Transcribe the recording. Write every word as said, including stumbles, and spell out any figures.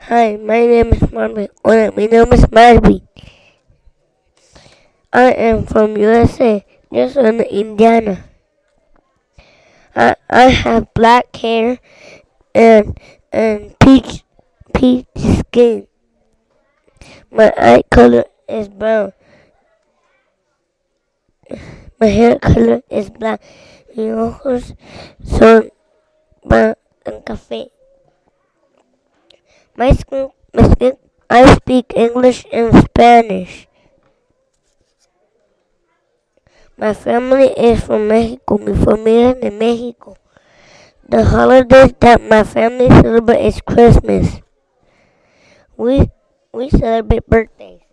Hi, my name is Marvin. Hola, mi nombre es Marvin. I am from U S A. Yo soy de Indiana. I, I have black hair and and peach peach skin. My eye color is brown. My hair color is black. Mis ojos son brown and café. My skin, my skin, I speak English and Spanish. My family is from Mexico. Mi familia es de México. The holidays that my family celebrates is Christmas. We we celebrate birthdays.